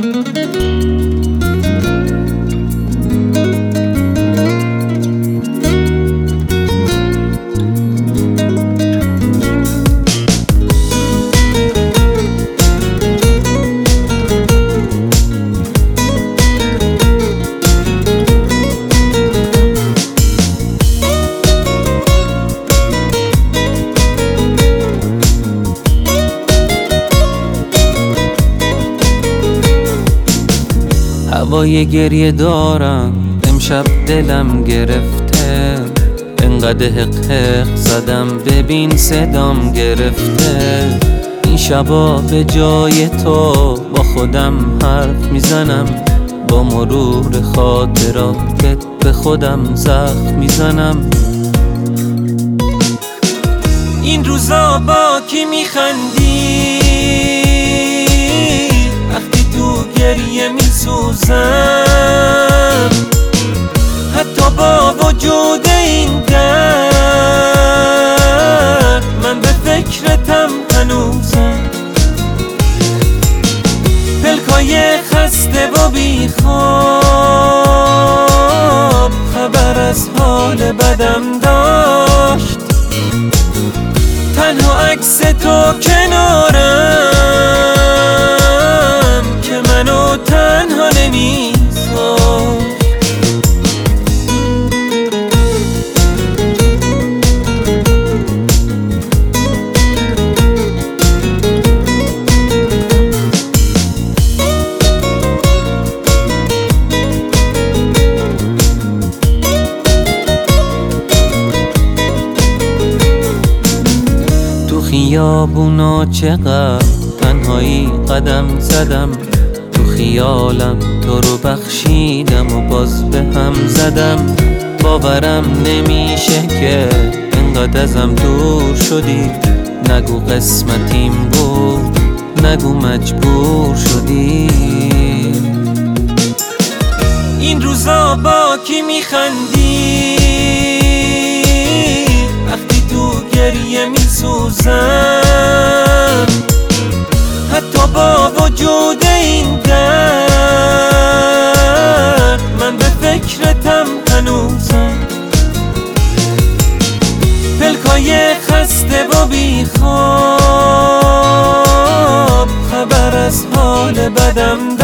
هوای گریه دارم امشب دلم گرفته، انقدر حق زدم ببین صدام گرفته. این شبا به جای تو با خودم حرف میزنم، با مرور خاطراتت به خودم زخم میزنم. این روزا با کی میخندی وقتی تو گریه میسوزم؟ حتی با وجود این درد من به فکرتم هنوزم. پلکای خسته و بیخواب خبر از حال بدم داشت، تنها عکس تو کنارم که منو تنها نمیذاشت. خیابونا چقدر تنهایی قدم زدم، تو خیالم تو رو بخشیدم و باز به هم زدم. باورم نمیشه که انقدر ازم دور شدی، نگو قسمتیم بود، نگو مجبور شدی. این روزا با کی میخندی وقتی تو گریه میسوزم؟ حتی با وجود این درد من به فکرتم هنوزم. پلکای خسته و بیخواب خبر از حال بدم